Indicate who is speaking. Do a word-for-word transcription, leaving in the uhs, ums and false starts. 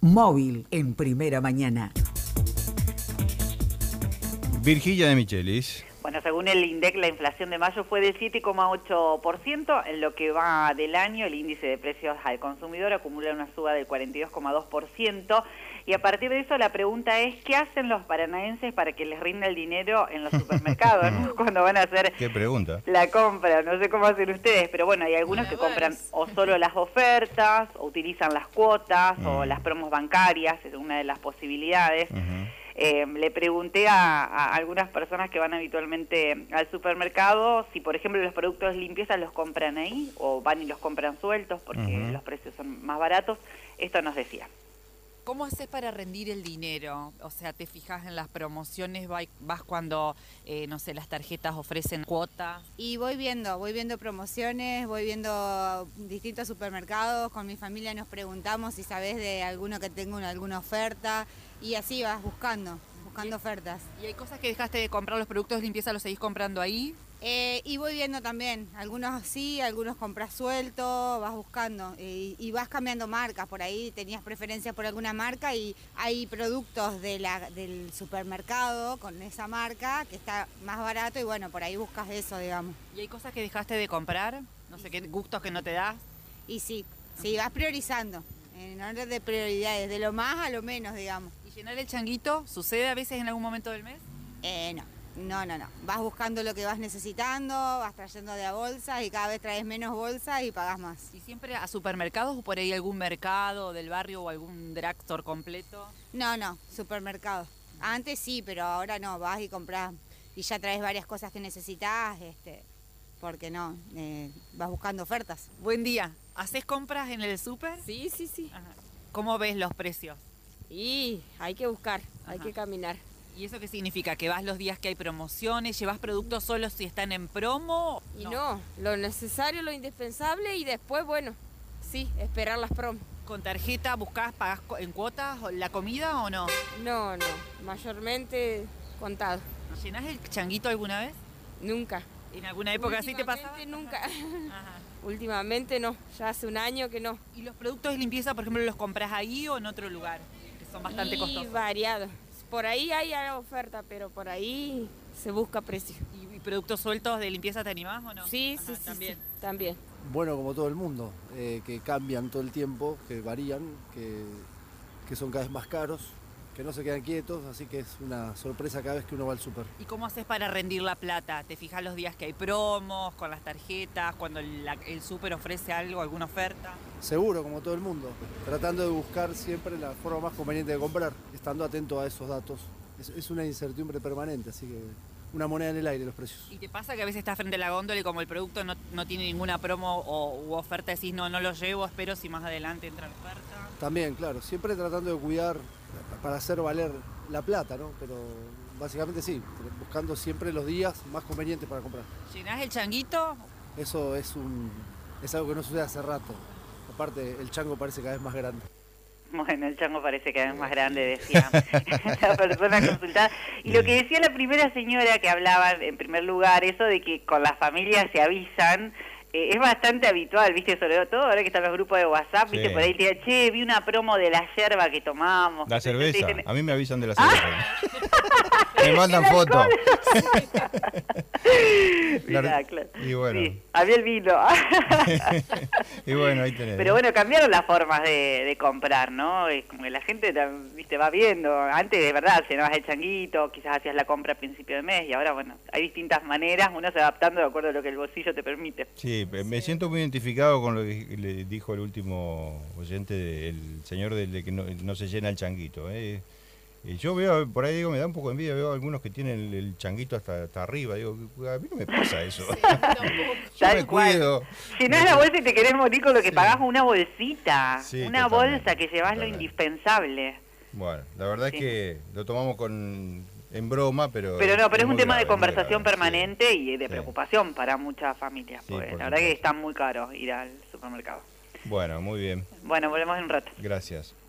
Speaker 1: Móvil en Primera Mañana.
Speaker 2: Virginia de Michelis.
Speaker 3: Bueno, según el INDEC, la inflación de mayo fue del siete coma ocho por ciento. En lo que va del año, el índice de precios al consumidor acumula una suba del cuarenta y dos coma dos por ciento. Y a partir de eso, la pregunta es, ¿qué hacen los paranaenses para que les rinda el dinero en los supermercados, ¿no? Cuando van a hacer
Speaker 2: ¿Qué pregunta?
Speaker 3: La compra? No sé cómo hacen ustedes, pero bueno, hay algunos que compran o solo las ofertas, o utilizan las cuotas, mm. o las promos bancarias, es una de las posibilidades. Uh-huh. Eh, le pregunté a, a algunas personas que van habitualmente al supermercado si, por ejemplo, los productos de limpieza los compran ahí o van y los compran sueltos porque uh-huh. los precios son más baratos. Esto nos decía.
Speaker 4: ¿Cómo haces para rendir el dinero? O sea, ¿te fijas en las promociones? ¿Vas cuando, eh, no sé, las tarjetas ofrecen cuotas?
Speaker 5: Y voy viendo, voy viendo promociones, voy viendo distintos supermercados. Con mi familia nos preguntamos si sabés de alguno que tenga una, alguna oferta. Y así vas buscando, buscando ofertas.
Speaker 4: ¿Y hay cosas que dejaste de comprar, los productos de limpieza los seguís comprando ahí?
Speaker 5: Eh, y voy viendo también, algunos sí, algunos compras suelto, vas buscando y, y vas cambiando marcas. Por ahí tenías preferencia por alguna marca y hay productos de la, del supermercado con esa marca que está más barato y bueno, por ahí buscas eso, digamos.
Speaker 4: ¿Y hay cosas que dejaste de comprar? No sé, ¿qué gustos que no te das?
Speaker 5: Y sí, sí, vas priorizando, en orden de prioridades, de lo más a lo menos, digamos.
Speaker 4: ¿Y llenar el changuito sucede a veces en algún momento del mes?
Speaker 5: Eh, no. No, no, no. Vas buscando lo que vas necesitando, vas trayendo de a bolsas y cada vez traes menos bolsas y pagás más.
Speaker 4: ¿Y siempre a supermercados o por ahí algún mercado del barrio o algún drugstore completo?
Speaker 5: No, no, supermercados. Antes sí, pero ahora no. Vas y compras y ya traes varias cosas que necesitas, este, porque no, eh, vas buscando ofertas.
Speaker 4: Buen día. ¿Haces compras en el súper?
Speaker 6: Sí, sí, sí.
Speaker 4: Ajá. ¿Cómo ves los precios?
Speaker 6: Y hay que buscar, Ajá. hay que caminar.
Speaker 4: ¿Y eso qué significa? ¿Que vas los días que hay promociones? ¿Llevas productos solo si están en promo?
Speaker 6: Y no. no, lo necesario, lo indispensable y después, bueno, sí, esperar las promos.
Speaker 4: ¿Con tarjeta buscás, pagás en cuotas la comida o no?
Speaker 6: No, no, mayormente contado.
Speaker 4: ¿Llenás el changuito alguna vez?
Speaker 6: Nunca.
Speaker 4: ¿En alguna época así te pasaba?
Speaker 6: Nunca. Ajá. Últimamente no, ya hace un año que no.
Speaker 4: ¿Y los productos de limpieza, por ejemplo, los compras ahí o en otro lugar? Que son bastante
Speaker 6: y
Speaker 4: costosos.
Speaker 6: Variados. Por ahí hay oferta, pero por ahí se busca precio.
Speaker 4: ¿Y productos sueltos de limpieza te animás o no?
Speaker 6: Sí,
Speaker 4: Ajá,
Speaker 6: sí, sí,
Speaker 4: también.
Speaker 6: Sí, también.
Speaker 7: Bueno, como todo el mundo, eh, que cambian todo el tiempo, que varían, que, que son cada vez más caros, que no se quedan quietos, así que es una sorpresa cada vez que uno va al súper.
Speaker 4: ¿Y cómo haces para rendir la plata? ¿Te fijas los días que hay promos, con las tarjetas, cuando el, el súper ofrece algo, alguna oferta?
Speaker 7: Seguro, como todo el mundo, tratando de buscar siempre la forma más conveniente de comprar, estando atento a esos datos. Es, es una incertidumbre permanente, así que una moneda en el aire los precios.
Speaker 4: ¿Y te pasa que a veces estás frente a la góndola y como el producto no, no tiene ninguna promo o u oferta, decís no, no lo llevo, espero si más adelante entra la oferta?
Speaker 7: También, claro, siempre tratando de cuidar para hacer valer la plata, ¿no? Pero básicamente sí, buscando siempre los días más convenientes para comprar.
Speaker 4: ¿Llenás el changuito?
Speaker 7: Eso es un es algo que no sucede hace rato. Aparte, el chango parece cada vez más grande.
Speaker 3: Bueno, el chango parece cada vez más grande, decía la persona consultada. Y lo que decía la primera señora que hablaba, en primer lugar, eso de que con las familias se avisan, eh, es bastante habitual, ¿viste? Sobre todo ahora que están los grupos de WhatsApp, ¿viste? Sí. Por ahí te dicen, che, vi una promo de la yerba que tomamos.
Speaker 2: La cerveza,
Speaker 3: dicen,
Speaker 2: a mí me avisan de la cerveza. ¿Ah? Me mandan fotos.
Speaker 3: Mirá, claro.
Speaker 2: Y bueno.
Speaker 3: Sí, había el vino.
Speaker 2: Y bueno, ahí tenés.
Speaker 3: Pero bueno, cambiaron las formas de, de comprar, ¿no? Es como que la gente, viste, va viendo. Antes, de verdad, llenabas el changuito, quizás hacías la compra a principio de mes, y ahora, bueno, hay distintas maneras, uno se va adaptando de acuerdo a lo que el bolsillo te permite.
Speaker 2: Sí, me siento muy identificado con lo que le dijo el último oyente, el señor del de que no, no se llena el changuito, ¿eh? Y yo veo, por ahí digo, me da un poco de envidia, veo algunos que tienen el, el changuito hasta, hasta arriba, digo, a mí no me pasa eso. Sí, yo me cuido.
Speaker 3: Si no es la bolsa y te querés morir con lo que sí. pagás una bolsita,
Speaker 2: sí,
Speaker 3: una
Speaker 2: totalmente,
Speaker 3: bolsa que llevas totalmente. Lo indispensable.
Speaker 2: Bueno, la verdad sí. es que lo tomamos con en broma, pero...
Speaker 3: Pero no, pero es un tema
Speaker 2: grave,
Speaker 3: de conversación
Speaker 2: grave,
Speaker 3: permanente
Speaker 2: sí.
Speaker 3: y de preocupación sí. para muchas familias, sí, porque la verdad que está muy caro ir al supermercado.
Speaker 2: Bueno, muy bien.
Speaker 3: Bueno, volvemos en un rato.
Speaker 2: Gracias.